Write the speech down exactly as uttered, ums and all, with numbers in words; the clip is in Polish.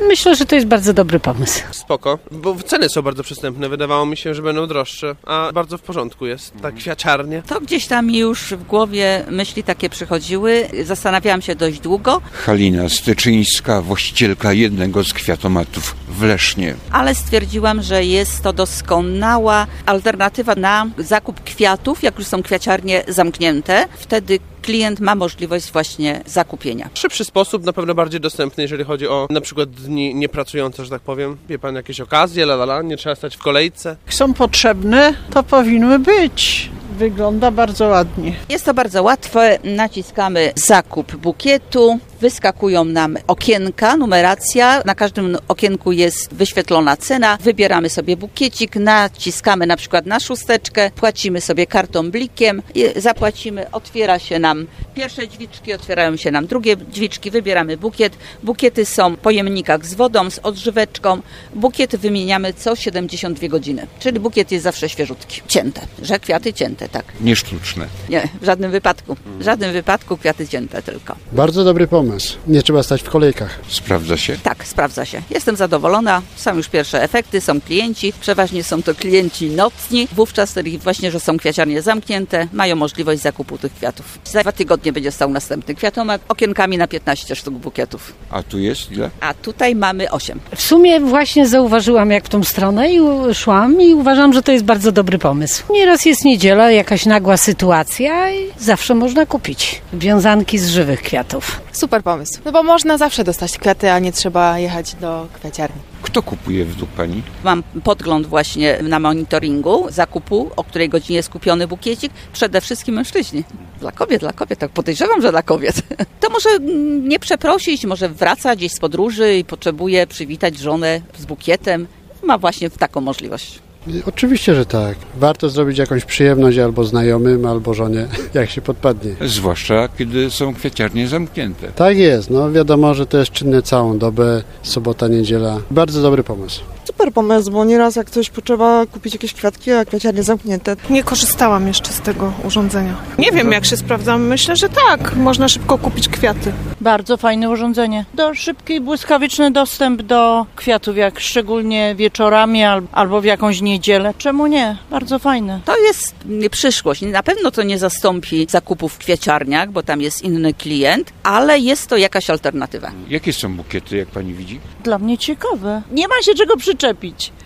Myślę, że to jest bardzo dobry pomysł. Spoko, bo ceny są bardzo przystępne. Wydawało mi się, że będą droższe, a bardzo w porządku jest. Tak kwiaciarnie. To gdzieś tam już w głowie myśli takie przychodziły. Zastanawiałam się dość długo. Halina Styczyńska, właścicielka jednego z kwiatomatów w Lesznie. Ale stwierdziłam, że jest to doskonała alternatywa na zakup kwiatów, jak już są kwiaciarnie zamknięte. Wtedy klient ma możliwość właśnie zakupienia. Szybszy sposób, na pewno bardziej dostępny, jeżeli chodzi o na przykład dni niepracujące, że tak powiem. Wie pan, jakieś okazje, la la la, nie trzeba stać w kolejce. Są potrzebne, to powinny być. Wygląda bardzo ładnie. Jest to bardzo łatwe. Naciskamy zakup bukietu. Wyskakują nam okienka, numeracja. Na każdym okienku jest wyświetlona cena. Wybieramy sobie bukiecik, naciskamy na przykład na szósteczkę, płacimy sobie kartą blikiem, zapłacimy, otwiera się nam pierwsze drzwiczki, otwierają się nam drugie drzwiczki, wybieramy bukiet. Bukiety są w pojemnikach z wodą, z odżyweczką. Bukiety wymieniamy co siedemdziesiąt dwie godziny, czyli bukiet jest zawsze świeżutki. Cięte, że kwiaty cięte, tak. Nie sztuczne. Nie, w żadnym wypadku. W żadnym wypadku kwiaty cięte tylko. Bardzo dobry pomysł. Nie trzeba stać w kolejkach. Sprawdza się? Tak, sprawdza się. Jestem zadowolona. Są już pierwsze efekty, są klienci. Przeważnie są to klienci nocni. Wówczas, wtedy właśnie, że są kwiaciarnie zamknięte, mają możliwość zakupu tych kwiatów. Za dwa tygodnie będzie stał następny kwiatomat, okienkami na piętnaście sztuk bukietów. A tu jest ile? A tutaj mamy osiem. W sumie właśnie zauważyłam, jak w tą stronę i szłam i uważam, że to jest bardzo dobry pomysł. Nieraz jest niedziela, jakaś nagła sytuacja i zawsze można kupić wiązanki z żywych kwiatów. Super pomysł, no bo można zawsze dostać kwiaty, a nie trzeba jechać do kwiaciarni. Kto kupuje według pani? Mam podgląd właśnie na monitoringu zakupu, o której godzinie jest kupiony bukiecik. Przede wszystkim mężczyźni. Dla kobiet, dla kobiet, tak podejrzewam, że dla kobiet. To może nie przeprosić, może wraca gdzieś z podróży i potrzebuje przywitać żonę z bukietem. Ma właśnie taką możliwość. Oczywiście, że tak. Warto zrobić jakąś przyjemność albo znajomym, albo żonie, jak się podpadnie. Zwłaszcza kiedy są kwiaciarnie zamknięte. Tak jest, no wiadomo, że to jest czynne całą dobę, sobota, niedziela. Bardzo dobry pomysł. Super pomysł, bo nieraz jak ktoś potrzeba kupić jakieś kwiatki, a kwiaciarnie zamknięte. Nie korzystałam jeszcze z tego urządzenia. Nie wiem, jak się sprawdzam. Myślę, że tak. Można szybko kupić kwiaty. Bardzo fajne urządzenie. Do szybki i błyskawiczny dostęp do kwiatów, jak szczególnie wieczorami albo w jakąś niedzielę. Czemu nie? Bardzo fajne. To jest przyszłość. Na pewno to nie zastąpi zakupów w kwiaciarniach, bo tam jest inny klient, ale jest to jakaś alternatywa. Jakie są bukiety, jak pani widzi? Dla mnie ciekawe. Nie ma się czego przyczepić.